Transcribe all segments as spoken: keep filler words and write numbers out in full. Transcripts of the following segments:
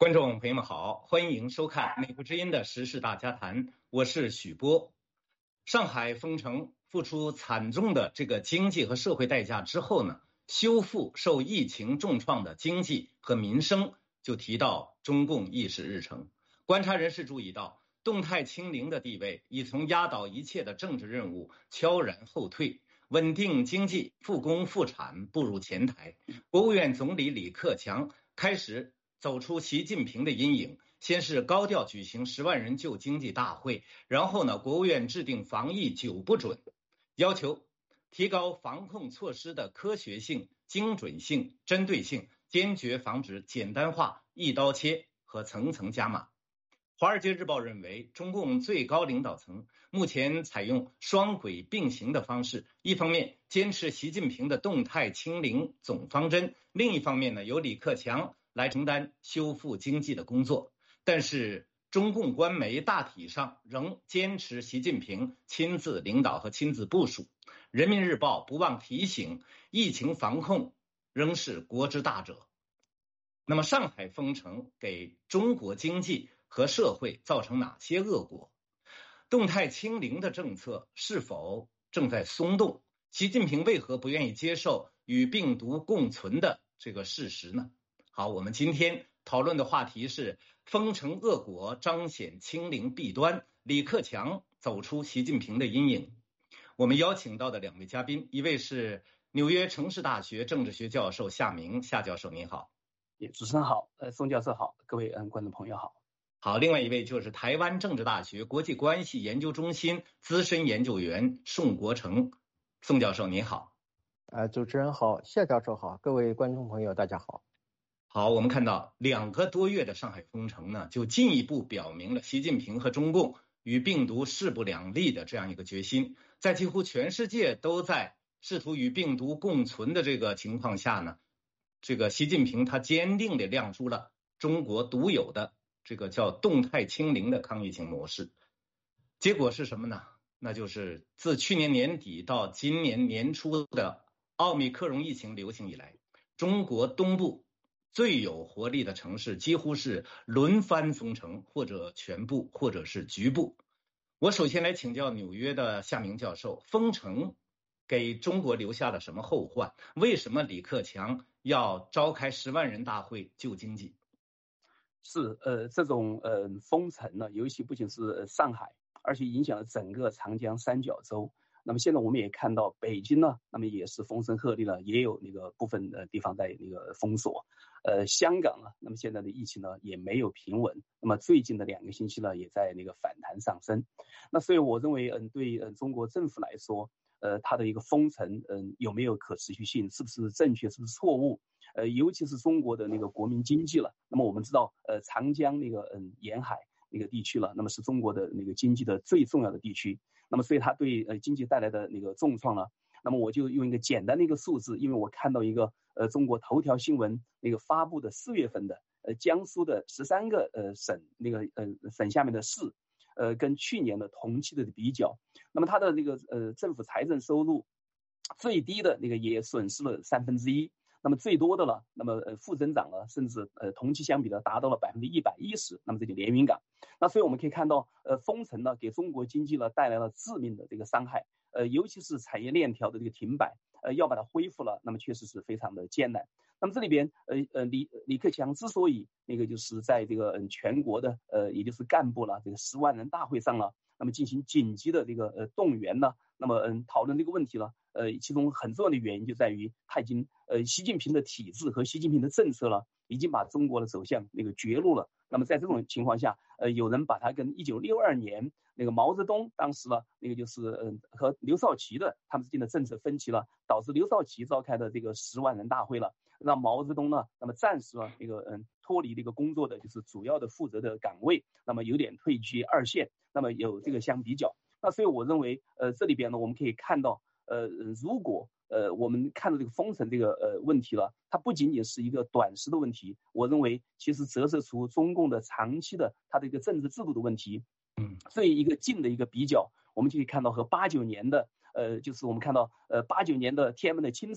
观众朋友们好，欢迎收看美国之音的时事大家谈，我是许波。上海封城付出惨重的这个经济和社会代价之后呢，修复受疫情重创的经济和民生就提到中共议事日程。观察人士注意到，动态清零的地位已从压倒一切的政治任务悄然后退，稳定经济、复工复产步入前台。国务院总理李克强开始走出习近平的阴影，先是高调举行十万人救经济大会，然后呢，国务院制定防疫九不准，要求提高防控措施的科学性、精准性、针对性，坚决防止简单化、一刀切和层层加码。华尔街日报认为，中共最高领导层目前采用双轨并行的方式，一方面坚持习近平的动态清零总方针，另一方面呢，由李克强来承担修复经济的工作。但是中共官媒大体上仍坚持习近平亲自领导和亲自部署。人民日报不忘提醒，疫情防控仍是国之大者。那么上海封城给中国经济和社会造成哪些恶果？动态清零的政策是否正在松动？习近平为何不愿意接受与病毒共存的这个事实呢？好，我们今天讨论的话题是封城恶果彰显清零弊端，李克强走出习近平的阴影。我们邀请到的两位嘉宾，一位是纽约城市大学政治学教授夏明，夏教授您好。 主持人好，呃，宋教授好，各位嗯观众朋友好。 好，另外一位就是台湾政治大学国际关系研究中心资深研究员宋国成，宋教授您好。 呃，主持人好，夏教授好，各位观众朋友大家好。 好，我们看到两个多月的上海封城呢，就进一步表明了习近平和中共与病毒势不两立的这样一个决心。在几乎全世界都在试图与病毒共存的这个情况下呢，这个习近平他坚定地亮出了中国独有的这个叫动态清零的抗疫情模式。结果是什么呢？那就是自去年年底到今年年初的奥密克戎疫情流行以来，中国东部最有活力的城市几乎是轮番封城，或者全部或者是局部。我首先来请教纽约的夏明教授，封城给中国留下了什么后患？为什么李克强要召开十万人大会救经济？ 是呃，这种呃封城呢，尤其不仅是上海，而且影响了整个长江三角洲。那么现在我们也看到北京呢，那么也是风声鹤唳了，也有那个部分的地方在那个封锁。呃，香港呢，那么现在的疫情呢也没有平稳，那么最近的两个星期呢也在那个反弹上升。那所以我认为，嗯，对嗯中国政府来说，呃，它的一个封城，嗯，有没有可持续性，是不是正确，是不是错误？呃，尤其是中国的那个国民经济了。那么我们知道，呃，长江那个嗯沿海那个地区了，那么是中国的那个经济的最重要的地区。那么所以它对呃经济带来的那个重创呢，那么我就用一个简单的一个数字，因为我看到一个呃中国头条新闻那个发布的四月份的呃江苏的十三个呃省那个呃省下面的市，呃跟去年的同期的比较，那么它的那个呃政府财政收入最低的那个也损失了三分之一。那么最多的了，那么呃负增长了，甚至呃同期相比呢达到了百分之一百一十。那么这就连云港。那所以我们可以看到，呃封城呢给中国经济呢带来了致命的这个伤害，呃尤其是产业链条的这个停摆，呃要把它恢复了，那么确实是非常的艰难。那么这里边呃呃李李克强之所以那个就是在这个嗯全国的呃也就是干部了这个十万人大会上了，那么进行紧急的这个呃动员呢，那么嗯讨论这个问题了。呃，其中很重要的原因就在于他已经呃，习近平的体制和习近平的政策了，已经把中国的走向那个绝路了。那么在这种情况下，呃，有人把他跟一九六二年那个毛泽东当时了那个就是嗯、呃、和刘少奇的他们之间的政策分歧了，导致刘少奇召开的这个十万人大会了，让毛泽东呢，那么暂时了那个嗯脱离这个工作的就是主要的负责的岗位，那么有点退居二线，那么有这个相比较。那所以我认为，呃，这里边呢，我们可以看到。呃，如果呃我们看到这个封城这个呃问题了，它不仅仅是一个短时的问题，我认为其实折射出中共的长期的它的一个政治制度的问题。嗯，所以一个近的一个比较，我们就可以看到和八九年的呃，就是我们看到呃八九年的天安门的清场，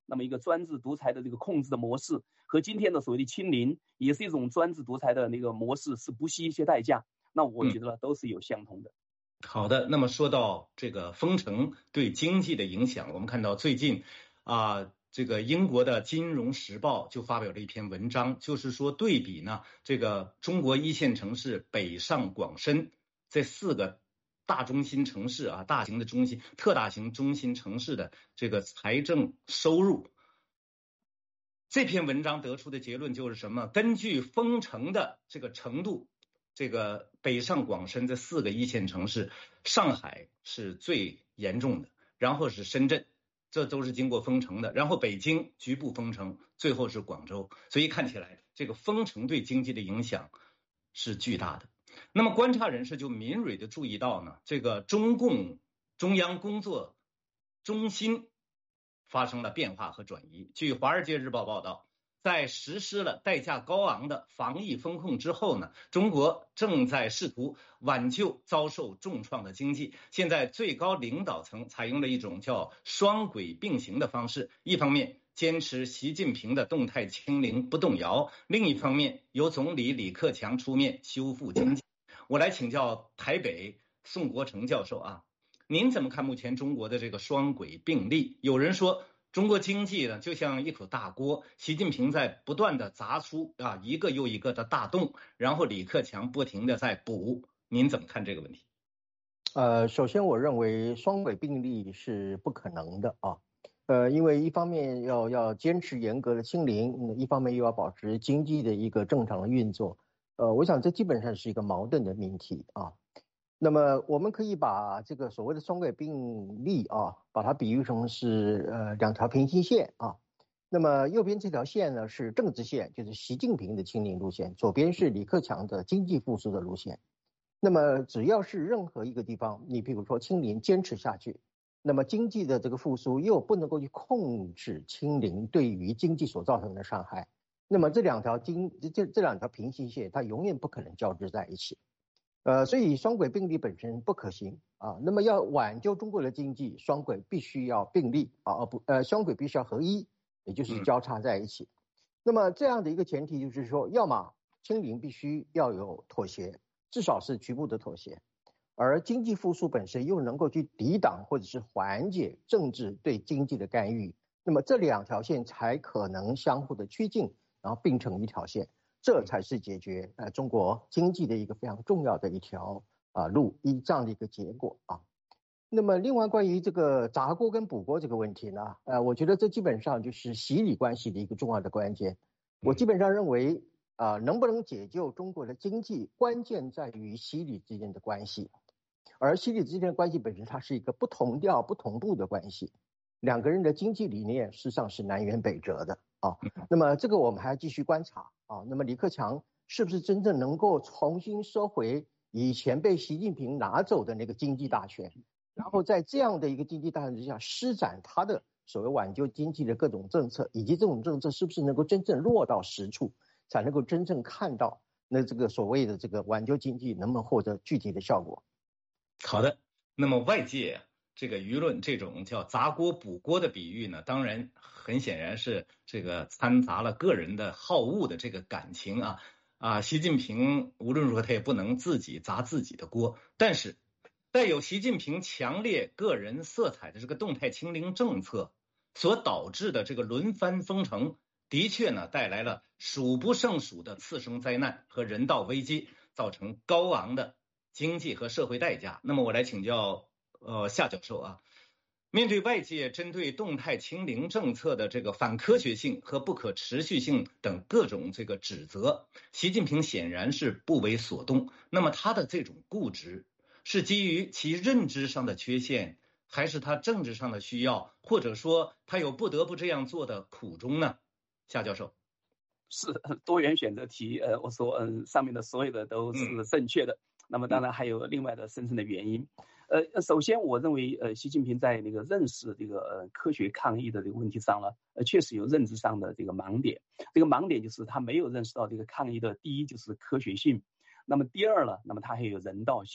那么一个专制独裁的这个控制的模式，和今天的所谓的清零，也是一种专制独裁的那个模式，是不惜一些代价。那我觉得都是有相同的。 嗯、好的，那么说到这个封城对经济的影响，我们看到最近啊、呃，这个英国的《金融时报》就发表了一篇文章，就是说对比呢这个中国一线城市北上广深这四个大中心城市啊，大型的中心、特大型中心城市的这个财政收入。这篇文章得出的结论就是什么？根据封城的这个程度，这个北上广深这四个一线城市，上海是最严重的，然后是深圳，这都是经过封城的，然后北京局部封城，最后是广州。所以看起来这个封城对经济的影响是巨大的。那么观察人士就敏锐地注意到呢，这个中共中央工作中心发生了变化和转移。据《华尔街日报》报道，在实施了代价高昂的防疫风控之后呢，中国正在试图挽救遭受重创的经济。现在最高领导层采用了一种叫双轨并行的方式，一方面坚持习近平的动态清零不动摇，另一方面由总理李克强出面修复经济。我来请教台北宋国成教授啊，您怎么看目前中国的这个双轨并立？有人说中国经济呢就像一口大锅，习近平在不断的砸出啊一个又一个的大洞，然后李克强不停的在补。您怎么看这个问题？ 呃，首先我认为双轨并立是不可能的啊。呃，因为一方面要要坚持严格的清零，一方面又要保持经济的一个正常的运作。呃，我想这基本上是一个矛盾的命题啊。那么我们可以把这个所谓的双轨并立啊，把它比喻成是呃两条平行线啊。那么右边这条线呢是政治线，就是习近平的清零路线；左边是李克强的经济复苏的路线。那么只要是任何一个地方，你比如说清零坚持下去，那么经济的这个复苏又不能够去控制清零对于经济所造成的伤害，那么这两条经这这两条平行线它永远不可能交织在一起。呃，所以双轨并立本身不可行啊。那么要挽救中国的经济，双轨必须要并立啊，而不呃双轨必须要合一，也就是交叉在一起。嗯、那么这样的一个前提就是说，要么清零必须要有妥协，至少是局部的妥协，而经济复苏本身又能够去抵挡或者是缓解政治对经济的干预，那么这两条线才可能相互的趋近，然后并成一条线。这才是解决呃中国经济的一个非常重要的一条啊、呃、路，一这样的一个结果啊。那么另外关于这个砸锅跟补锅这个问题呢，呃，我觉得这基本上就是习李关系的一个重要的关键。我基本上认为啊、呃，能不能解救中国的经济，关键在于习李之间的关系，而习李之间的关系本身它是一个不同调、不同步的关系，两个人的经济理念事实上是南辕北辙的啊。那么这个我们还要继续观察。啊，那么李克强是不是真正能够重新收回以前被习近平拿走的那个经济大权，然后在这样的一个经济大权之下施展他的所谓挽救经济的各种政策，以及这种政策是不是能够真正落到实处，才能够真正看到那这个所谓的这个挽救经济能不能获得具体的效果。 好的，那么外界这个舆论这种叫砸锅补锅的比喻呢，当然很显然是这个掺杂了个人的好恶的这个感情啊啊！习近平无论如何他也不能自己砸自己的锅，但是带有习近平强烈个人色彩的这个动态清零政策所导致的这个轮番封城，的确呢带来了数不胜数的次生灾难和人道危机，造成高昂的经济和社会代价。那么我来请教呃夏教授啊，面对外界针对动态清零政策的这个反科学性和不可持续性等各种这个指责，习近平显然是不为所动。那么他的这种固执是基于其认知上的缺陷，还是他政治上的需要，或者说他有不得不这样做的苦衷呢？夏教授。 是多元选择题，呃，我说，嗯，上面的所有的都是正确的。嗯、那么当然还有另外的深层的原因。呃，首先我认为，呃，习近平在那个认识这个呃科学抗疫的这个问题上呢，呃，确实有认知上的这个盲点。这个盲点就是他没有认识到这个抗疫的第一就是科学性，那么第二呢，那么它还有人道性。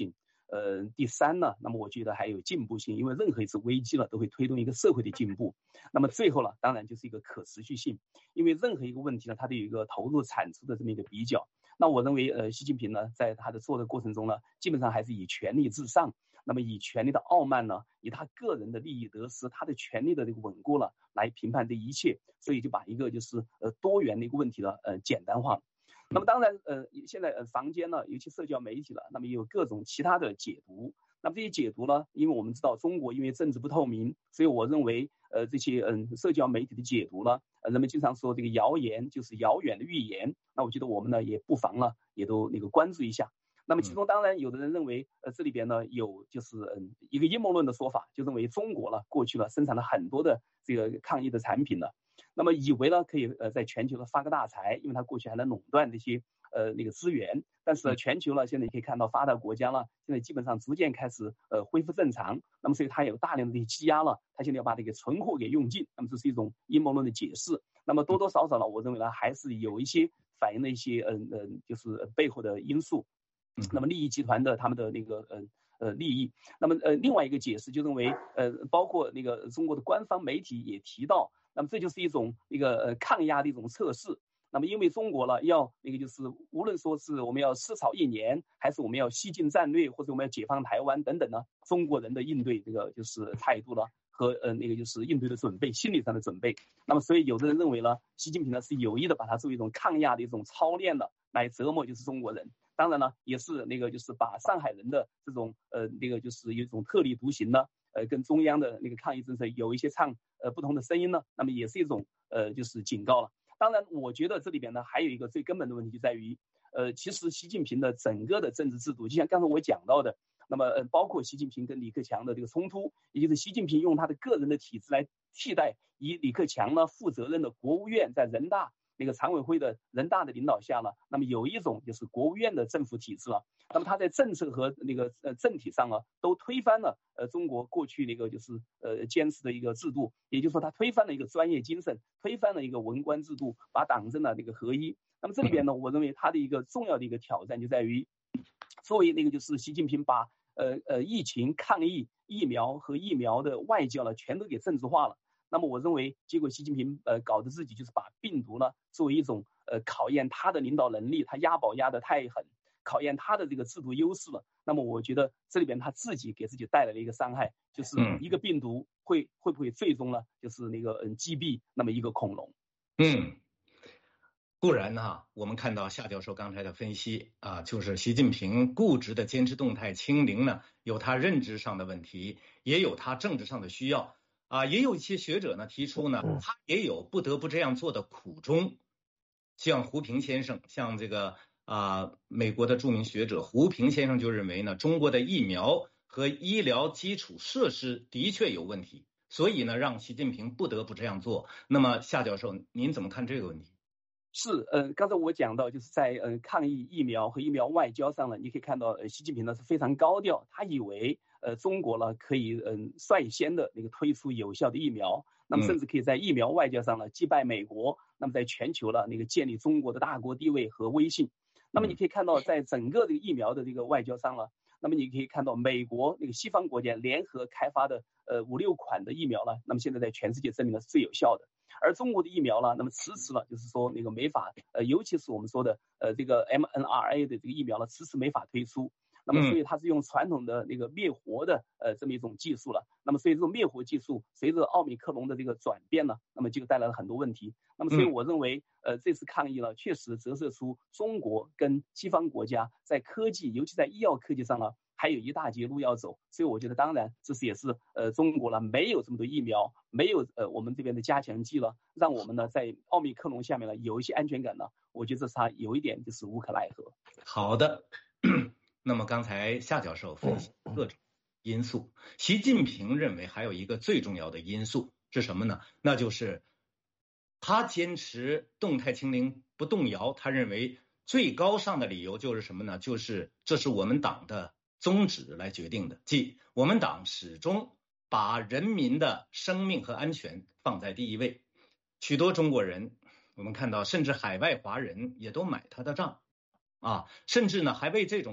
呃，第三呢，那么我觉得还有进步性，因为任何一次危机呢，都会推动一个社会的进步。那么最后呢，当然就是一个可持续性，因为任何一个问题呢，它都有一个投入产出的这么一个比较。那我认为，呃，习近平呢，在他的做的过程中呢，基本上还是以权力至上。那么以权力的傲慢呢，以他个人的利益得失，他的权力的这个稳固了，来评判这一切，所以就把一个就是呃多元的一个问题呢，呃简单化。那么当然，呃，现在呃坊间呢，尤其社交媒体了，那么也有各种其他的解读。那么这些解读呢，因为我们知道中国因为政治不透明，所以我认为，呃，这些嗯社交媒体的解读呢，呃，人们经常说这个谣言就是遥远的预言。那我觉得我们呢也不妨呢也都那个关注一下。那么其中当然有的人认为，呃，这里边呢有就是嗯一个阴谋论的说法，就认为中国呢过去呢生产了很多的这个抗疫的产品呢，那么以为呢可以呃在全球呢发个大财，因为它过去还能垄断这些呃那个资源。但是呢全球呢现在你可以看到发达国家呢现在基本上逐渐开始呃恢复正常，那么所以它有大量的积压了，它现在要把这个存货给用尽，那么这是一种阴谋论的解释。那么多多少少呢，我认为呢还是有一些反映了一些嗯嗯、呃、就是背后的因素。那么利益集团的他们的那个呃呃利益，那么呃另外一个解释就认为呃包括那个中国的官方媒体也提到，那么这就是一种一个呃抗压的一种测试。那么因为中国呢要那个就是无论说是我们要思潮一年，还是我们要西进战略，或者我们要解放台湾等等呢，中国人的应对这个就是态度呢和呃那个就是应对的准备，心理上的准备。那么所以有的人认为呢，习近平呢是有意的把它作为一种抗压的一种操练的来折磨就是中国人。当然呢，也是那个就是把上海人的这种呃那个就是有一种特立独行呢，呃跟中央的那个抗疫政策有一些唱呃不同的声音呢，那么也是一种呃就是警告了。当然，我觉得这里边呢还有一个最根本的问题就在于，呃其实习近平的整个的政治制度，就像刚才我讲到的，那么呃包括习近平跟李克强的这个冲突，也就是习近平用他的个人的体制来替代以李克强呢负责任的国务院在人大。那个常委会的人大的领导下呢，那么有一种就是国务院的政府体制了，那么它在政策和那个呃政体上啊，都推翻了呃中国过去那个就是呃坚持的一个制度，也就是说它推翻了一个专业精神，推翻了一个文官制度，把党政的那个合一。那么这里边呢，我认为它的一个重要的一个挑战就在于，作为那个就是习近平把呃呃疫情抗疫疫苗和疫苗的外交呢全都给政治化了。那么我认为，结果习近平呃搞得自己就是把病毒呢作为一种呃考验他的领导能力，他押宝押得太狠，考验他的这个制度优势了。那么我觉得这里边他自己给自己带来了一个伤害，就是一个病毒会会不会最终呢就是那个嗯击毙那么一个恐龙。 嗯，固然呢，我们看到夏教授刚才的分析啊，就是习近平固执的坚持动态清零呢，有他认知上的问题，也有他政治上的需要。啊，也有一些学者呢提出呢，他也有不得不这样做的苦衷。像胡平先生，像这个啊美国的著名学者胡平先生就认为呢，中国的疫苗和医疗基础设施的确有问题，所以呢，让习近平不得不这样做。那么夏教授，您怎么看这个问题？ 是，呃，刚才我讲到，就是在呃抗疫疫苗和疫苗外交上呢，你可以看到，呃，习近平呢是非常高调，他以为呃中国呢可以嗯、呃、率先的那个推出有效的疫苗，那么甚至可以在疫苗外交上呢击败美国，那么在全球呢那个建立中国的大国地位和威信。那么你可以看到，在整个这个疫苗的这个外交上呢，那么你可以看到美国那个西方国家联合开发的呃五六款的疫苗呢，那么现在在全世界证明了是最有效的。而中国的疫苗呢，那么迟迟了，就是说那个没法，呃，尤其是我们说的，呃，这个 M N R A 的这个疫苗呢，迟迟没法推出。那么，所以它是用传统的那个灭活的，呃，这么一种技术了。那么，所以这种灭活技术随着奥密克戎的这个转变呢，那么就带来了很多问题。那么，所以我认为，呃，这次抗疫呢，确实折射出中国跟西方国家在科技，尤其在医药科技上呢，还有一大截路要走。所以我觉得，当然这是也是呃中国呢没有这么多疫苗，没有呃我们这边的加强剂了，让我们呢在奥密克戎下面呢有一些安全感呢，我觉得这是它有一点就是无可奈何。 好的。那么刚才夏教授分析各种因素，习近平认为还有一个最重要的因素是什么呢？那就是他坚持动态清零不动摇，他认为最高尚的理由就是什么呢？就是这是我们党的宗旨来决定的，即我们党始终把人民的生命和安全放在第一位。许多中国人，我们看到甚至海外华人也都买他的账啊，甚至呢还为这种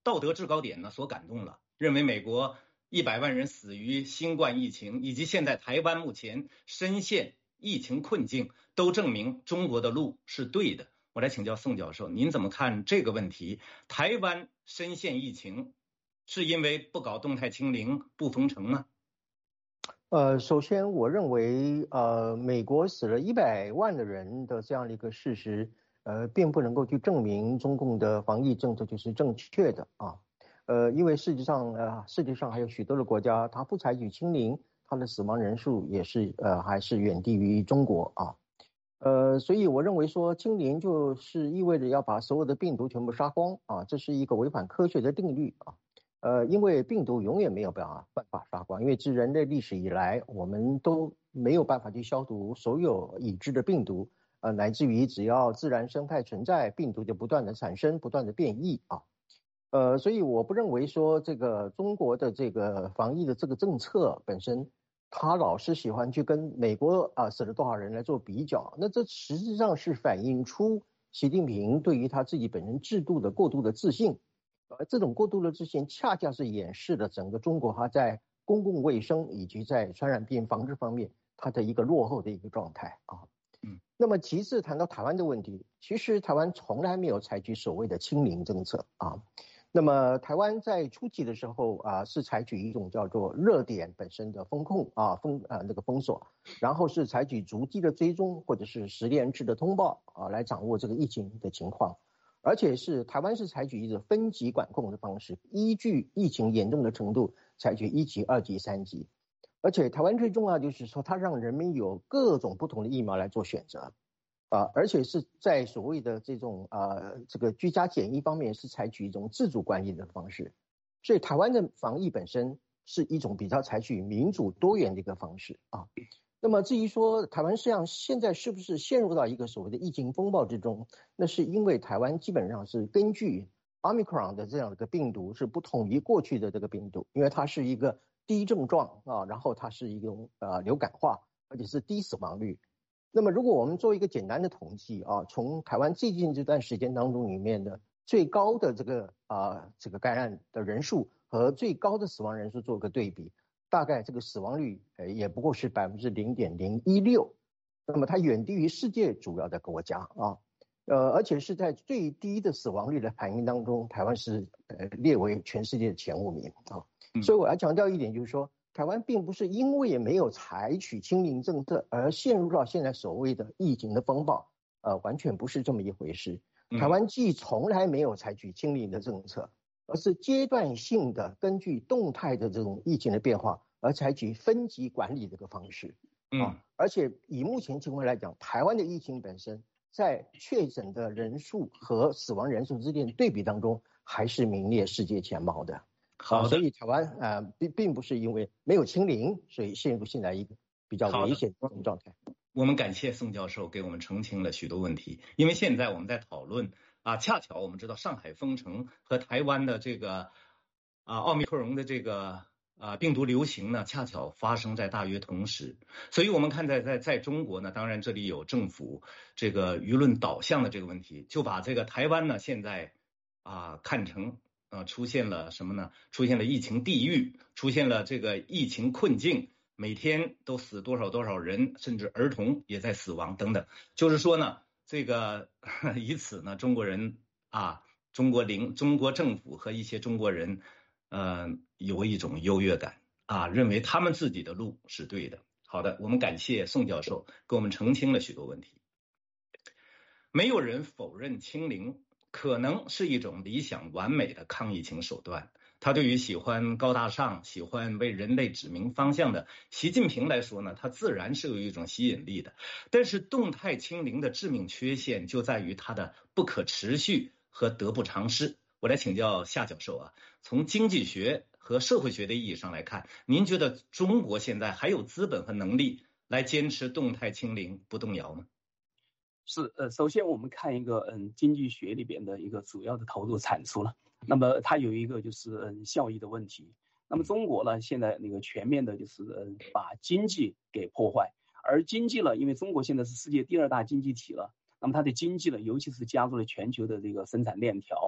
道德制高点呢所感动了，认为美国一百万人死于新冠疫情，以及现在台湾目前深陷疫情困境，都证明中国的路是对的。我来请教宋教授，您怎么看这个问题？台湾深陷疫情，是因为不搞动态清零、不封城吗？ 呃，首先我认为，呃，美国死了一百万的人的这样的一个事实，呃，并不能够去证明中共的防疫政策就是正确的啊。呃，因为事实上，呃，世界上还有许多的国家，它不采取清零，它的死亡人数也是呃还是远低于中国啊。呃，所以我认为说清零就是意味着要把所有的病毒全部杀光啊，这是一个违反科学的定律啊。呃，因为病毒永远没有办法办法杀光，因为自人类历史以来，我们都没有办法去消毒所有已知的病毒，呃，乃至于只要自然生态存在，病毒就不断的产生，不断的变异啊。呃，所以我不认为说这个中国的这个防疫的这个政策本身，他老是喜欢去跟美国啊死了多少人来做比较，那这实际上是反映出习近平对于他自己本身制度的过度的自信。而这种过度的自信，恰恰是掩饰了整个中国它在公共卫生以及在传染病防治方面它的一个落后的一个状态啊。嗯，那么其次谈到台湾的问题，其实台湾从来没有采取所谓的清零政策啊。那么台湾在初期的时候啊，是采取一种叫做热点本身的封控啊封啊那个封锁，然后是采取逐级的追踪或者是实验制的通报啊来掌握这个疫情的情况。而且是台湾是采取一个分级管控的方式，依据疫情严重的程度采取一级、二级、三级。而且台湾最重要就是说，它让人民有各种不同的疫苗来做选择，啊，而且是在所谓的这种啊这个居家检疫方面是采取一种自主管理的方式。所以台湾的防疫本身是一种比较采取民主多元的一个方式啊。那么至于说台湾实际上现在是不是陷入到一个所谓的疫情风暴之中，那是因为台湾基本上是根据 Omicron 的这样的一个病毒是不同于过去的这个病毒，因为它是一个低症状啊，然后它是一种呃流感化，而且是低死亡率。那么如果我们做一个简单的统计啊，从台湾最近这段时间当中里面的最高的这个啊、呃、这个感染的人数和最高的死亡人数做个对比，大概这个死亡率呃也不过是百分之零点零一六，那么它远低于世界主要的国家啊，呃，而且是在最低的死亡率的排名当中，台湾是呃列为全世界的前五名啊。所以我要强调一点，就是说，台湾并不是因为没有采取清零政策而陷入到现在所谓的疫情的风暴，呃，完全不是这么一回事。台湾既从来没有采取清零的政策，而是阶段性的根据动态的这种疫情的变化而采取分级管理这个方式啊，而且以目前情况来讲，台湾的疫情本身在确诊的人数和死亡人数之间对比当中还是名列世界前茅的。 好的， 所以台湾啊、呃、并并不是因为没有清零，所以陷入现在一个比较危险的状态。 我们感谢宋教授给我们澄清了许多问题，因为现在我们在讨论啊，恰巧我们知道上海封城和台湾的这个啊奥密克戎的这个啊病毒流行呢，恰巧发生在大约同时，所以我们看在在在中国呢，当然这里有政府这个舆论导向的这个问题，就把这个台湾呢现在啊看成啊出现了什么呢？出现了疫情地狱，出现了这个疫情困境。每天都死多少多少人，甚至儿童也在死亡等等。就是说呢，这个以此呢，中国人啊，中国领中国政府和一些中国人，呃，有一种优越感啊，认为他们自己的路是对的。好的，我们感谢宋教授给我们澄清了许多问题。没有人否认清零可能是一种理想完美的抗疫情手段。他对于喜欢高大上、喜欢为人类指明方向的习近平来说呢，他自然是有一种吸引力的。但是动态清零的致命缺陷就在于它的不可持续和得不偿失。我来请教夏教授啊，从经济学和社会学的意义上来看，您觉得中国现在还有资本和能力来坚持动态清零不动摇吗？ 是，呃，首先我们看一个嗯经济学里边的一个主要的投入产出了。那么它有一个就是嗯效益的问题。那么中国呢，现在那个全面的就是嗯把经济给破坏，而经济呢，因为中国现在是世界第二大经济体了，那么它的经济呢，尤其是加入了全球的这个生产链条。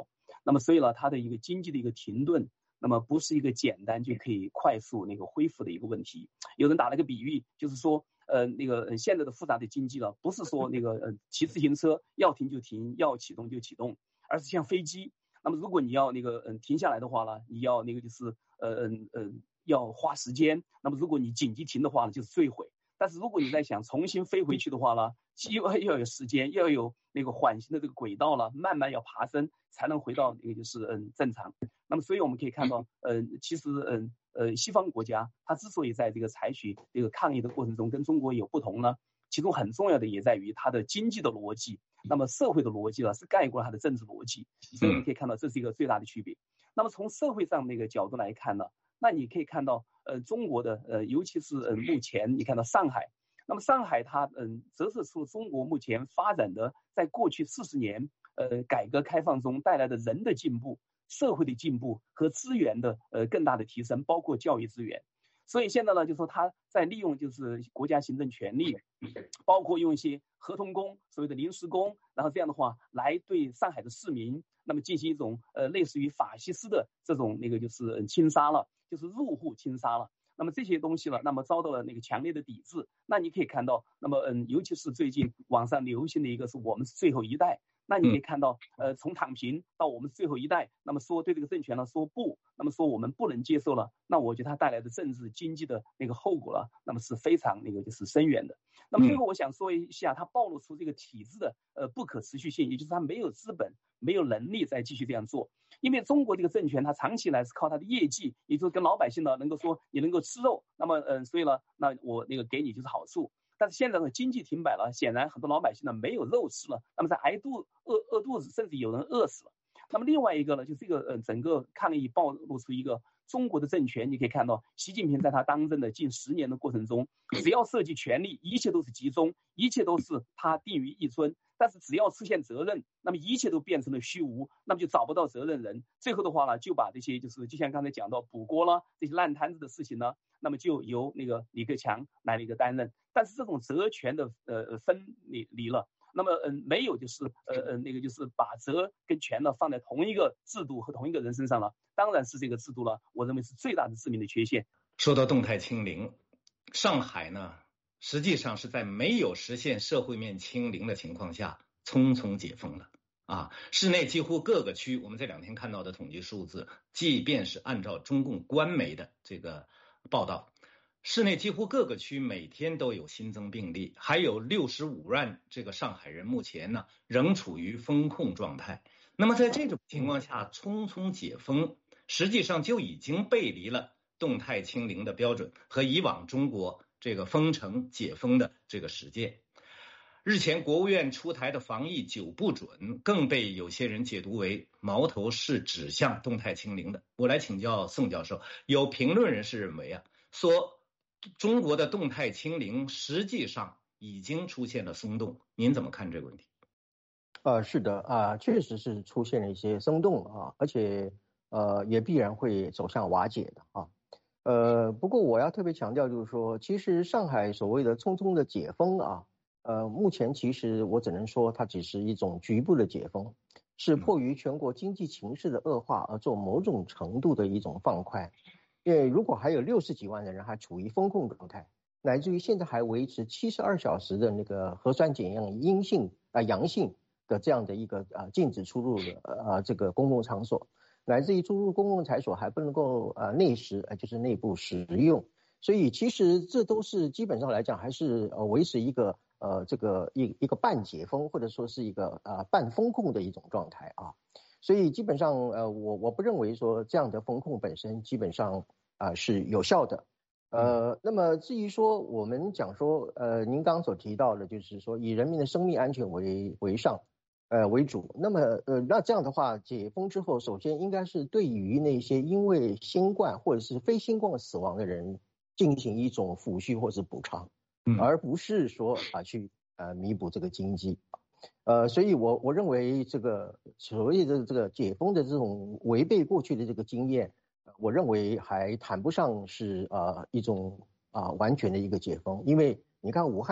那么所以呢，它的一个经济的一个停顿，那么不是一个简单就可以快速那个恢复的一个问题。有人打了个比喻，就是说，呃，那个、呃、现在的复杂的经济了，不是说那个呃骑自行车要停就停，要启动就启动，而是像飞机。那么如果你要那个嗯、呃、停下来的话呢，你要那个就是呃嗯呃要花时间。那么如果你紧急停的话呢，就是坠毁。但是如果你在想重新飞回去的话呢，又要有时间，要有那个缓行的这个轨道了，慢慢要爬升，才能回到那个就是嗯正常。那么所以我们可以看到，嗯、呃，其实嗯呃西方国家它之所以在这个采取这个抗疫的过程中跟中国有不同呢，其中很重要的也在于它的经济的逻辑，那么社会的逻辑呢是盖过了它的政治逻辑，所以我们可以看到这是一个最大的区别。那么从社会上那个角度来看呢，那你可以看到，呃，中国的呃，尤其是呃，目前你看到上海，那么上海它嗯、呃，折射出中国目前发展的，在过去四十年呃改革开放中带来的人的进步、社会的进步和资源的呃更大的提升，包括教育资源。所以现在呢，就说他在利用就是国家行政权力，包括用一些合同工、所谓的临时工，然后这样的话来对上海的市民，那么进行一种呃类似于法西斯的这种那个就是侵杀了，就是入户侵杀了。那么这些东西呢，那么遭到了那个强烈的抵制。那你可以看到，那么嗯，尤其是最近网上流行的一个是我们是最后一代。那你可以看到，呃，从躺平到我们最后一代，那么说对这个政权呢说不，那么说我们不能接受了，那我觉得它带来的政治经济的那个后果了，那么是非常那个就是深远的。那么最后我想说一下，它暴露出这个体制的呃不可持续性，也就是它没有资本、没有能力再继续这样做。因为中国这个政权，它长期以来是靠它的业绩，也就是跟老百姓呢能够说你能够吃肉，那么嗯、呃，所以呢，那我那个给你就是好处。但是现在的经济停摆了，显然很多老百姓呢没有肉吃了，那么在挨肚饿饿肚子，甚至有人饿死了。那么另外一个呢，就是这个呃整个抗疫暴露出一个中国的政权，你可以看到习近平在他当政的近十年的过程中，只要涉及权力，一切都是集中，一切都是他定于一尊。但是只要出现责任，那么一切都变成了虚无，那么就找不到责任人。最后的话呢，就把这些就是就像刚才讲到补锅了这些烂摊子的事情呢，那么就由那个李克强来了一个担任。但是这种责权的呃分离离了，那么嗯、呃、没有就是呃呃那个就是把责跟权呢放在同一个制度和同一个人身上了，当然是这个制度了，我认为是最大的致命的缺陷。 说到动态清零，上海呢实际上是在没有实现社会面清零的情况下匆匆解封了啊！市内几乎各个区，我们这两天看到的统计数字，即便是按照中共官媒的这个报道，市内几乎各个区每天都有新增病例，还有六十五万这个上海人目前呢仍处于封控状态。那么在这种情况下匆匆解封，实际上就已经背离了动态清零的标准和以往中国这个封城解封的这个实践。日前国务院出台的防疫九不准更被有些人解读为矛头是指向动态清零的。我来请教宋教授，有评论人士认为啊，说中国的动态清零实际上已经出现了松动，您怎么看这个问题？ 呃，是的啊，确实是出现了一些松动啊，而且呃也必然会走向瓦解的啊。呃，不过我要特别强调就是说，其实上海所谓的匆匆的解封啊，呃，目前其实我只能说它只是一种局部的解封，是迫于全国经济形势的恶化而做某种程度的一种放宽。因为如果还有六十几万的人还处于封控状态，乃至于现在还维持七十二小时的那个核酸检验阴性啊、呃、阳性的这样的一个啊、呃、禁止出入的呃这个公共场所，乃至于出入公共场所还不能够呃内食，呃就是内部食用，所以其实这都是基本上来讲还是呃维持一个呃这个一一个半解封或者说是一个呃半封控的一种状态啊。所以基本上，呃，我我不认为说这样的风控本身基本上啊、呃、是有效的，呃，那么至于说我们讲说，呃，您刚刚所提到的，就是说以人民的生命安全为为上，呃为主，那么呃那这样的话，解封之后，首先应该是对于那些因为新冠或者是非新冠死亡的人进行一种抚恤或是补偿， 嗯， 而不是说啊去呃弥补这个经济。呃，所以我我认为这个所谓的这个解封的这种违背过去的这个经验，我认为还谈不上是呃一种啊、呃、完全的一个解封，因为你看武汉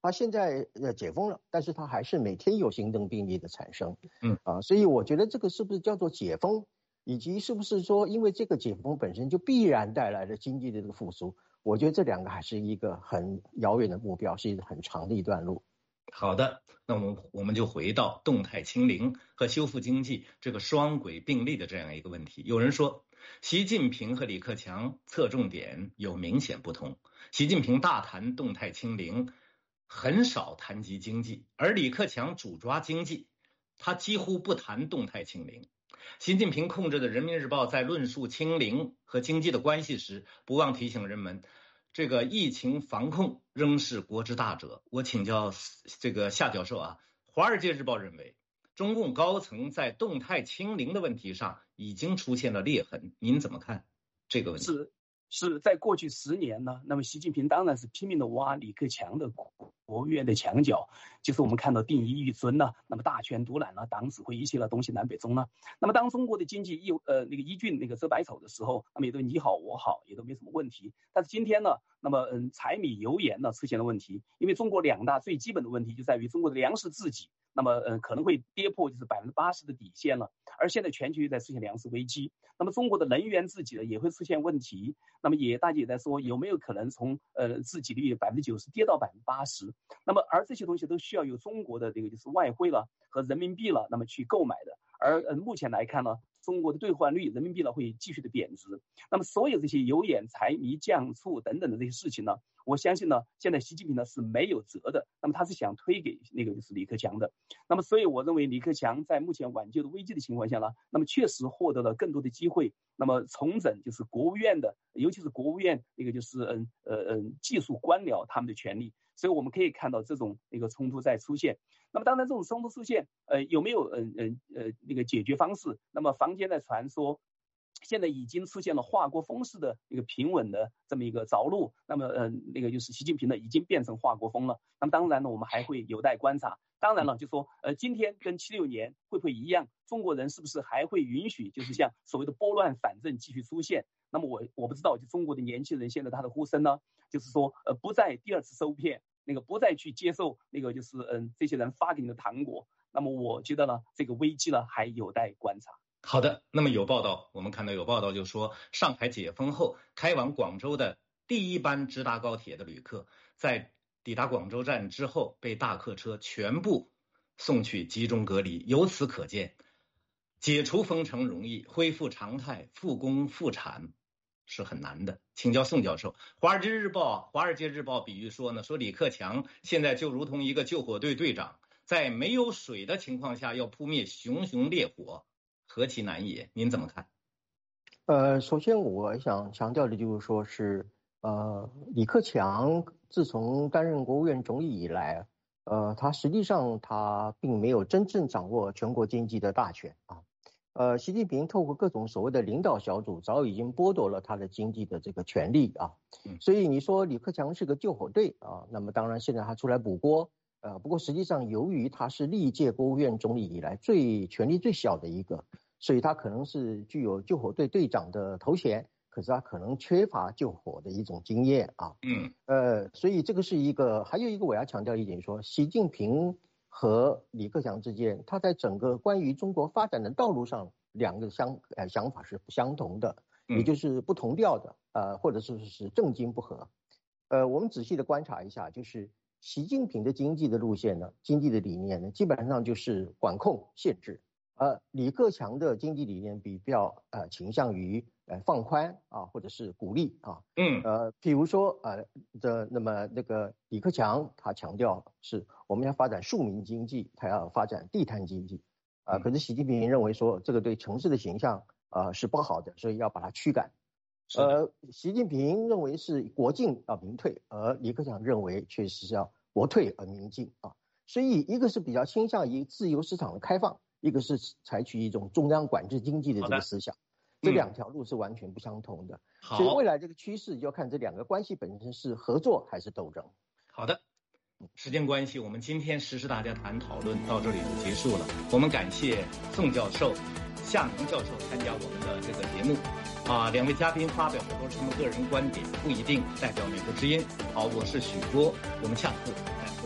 他现在呃解封了，但是他还是每天有新增病例的产生， 嗯啊，所以我觉得这个是不是叫做解封，以及是不是说因为这个解封本身就必然带来了经济的这个复苏，我觉得这两个还是一个很遥远的目标，是一个很长的一段路。 好的，那我们我们就回到动态清零和修复经济这个双轨并立的这样一个问题。有人说，习近平和李克强侧重点有明显不同。习近平大谈动态清零，很少谈及经济，而李克强主抓经济，他几乎不谈动态清零。习近平控制的人民日报在论述清零和经济的关系时，不忘提醒人们，这个疫情防控仍是国之大者。我请教这个夏教授啊，华尔街日报认为，中共高层在动态清零的问题上已经出现了裂痕，您怎么看这个问题？ 是是在过去十年呢，那么习近平当然是拼命的挖李克强的国务院的墙角，就是我们看到定一欲尊呢，那么大权独揽了，党指挥一切了东西南北中呢。那么当中国的经济一呃那个一俊那个遮百丑的时候，那么也都你好我好，也都没什么问题。但是今天呢，那么嗯柴米油盐呢出现了问题，因为中国两大最基本的问题就在于中国的粮食自给，那么嗯可能会跌破就是百分之八十的底线了，而现在全球也在出现粮食危机，那么中国的能源自给呢也会出现问题，那么也大家也在说有没有可能从呃自给率百分之九十跌到百分之八十，那么而这些东西都需要有中国的这个就是外汇了和人民币了，那么去购买的，而呃目前来看呢，中国的兑换率人民币呢会继续的贬值，那么所有这些油盐柴米酱醋等等的这些事情呢，我相信呢现在习近平呢是没有辙的，那么他是想推给那个就是李克强的，那么所以我认为李克强在目前挽救的危机的情况下呢，那么确实获得了更多的机会，那么重整就是国务院的，尤其是国务院那个就是嗯呃嗯技术官僚他们的权利，所以我们可以看到这种那个冲突在出现。那么当然这种冲突出现，呃有没有嗯嗯呃那个解决方式？那么坊间在传说，现在已经出现了华国锋式的一个平稳的这么一个着陆，那么呃那个就是习近平呢已经变成华国锋了。那么当然呢，我们还会有待观察。当然了，就说呃今天跟七六年会不会一样？中国人是不是还会允许就是像所谓的拨乱反正继续出现？那么我我不知道，就中国的年轻人现在他的呼声呢，就是说呃不再第二次收骗，那个不再去接受那个就是嗯这些人发给你的糖果。那么我觉得呢，这个危机呢还有待观察。 好的，那么有报道，我们看到有报道就说，上海解封后开往广州的第一班直达高铁的旅客，在抵达广州站之后被大客车全部送去集中隔离。由此可见，解除封城容易，恢复常态、复工复产是很难的。请教宋教授，华尔街日报华尔街日报比喻说呢，说李克强现在就如同一个救火队队长，在没有水的情况下要扑灭熊熊烈火，何其难也？您怎么看？ 呃，首先我想强调的就是说是，呃，李克强自从担任国务院总理以来，呃，他实际上他并没有真正掌握全国经济的大权啊。呃，习近平透过各种所谓的领导小组，早已经剥夺了他的经济的这个权利啊。所以你说李克强是个救火队啊，那么当然现在他出来补锅。呃，不过实际上由于他是历届国务院总理以来最权力最小的一个，所以他可能是具有救火队队长的头衔，可是他可能缺乏救火的一种经验啊。 嗯， 呃，所以这个是一个，还有一个我要强调一点说，习近平和李克强之间，他在整个关于中国发展的道路上，两个相呃想法是不相同的，也就是不同调的，呃，或者是是政经不合。呃，我们仔细的观察一下，就是习近平的经济的路线呢，经济的理念呢，基本上就是管控限制。呃，李克强的经济理念比较呃倾向于呃放宽啊，或者是鼓励啊。 嗯。 呃，比如说呃的那么那个李克强他强调是我们要发展庶民经济，他要发展地摊经济啊、呃。可是习近平认为说这个对城市的形象啊、呃、是不好的，所以要把它驱赶。呃，习近平认为是国进啊民退，而李克强认为确实是要国退而民进啊。所以一个是比较倾向于自由市场的开放，一个是采取一种中央管制经济的这个思想，这两条路是完全不相同的。 好， 所以未来这个趋势就要看这两个关系本身是合作还是斗争。 好的，时间关系，我们今天时事大家谈讨论到这里就结束了。我们感谢宋教授、夏明教授参加我们的这个节目。啊，两位嘉宾发表的都是他们个人观点，不一定代表美国之音。好，我是许波，我们下次再见。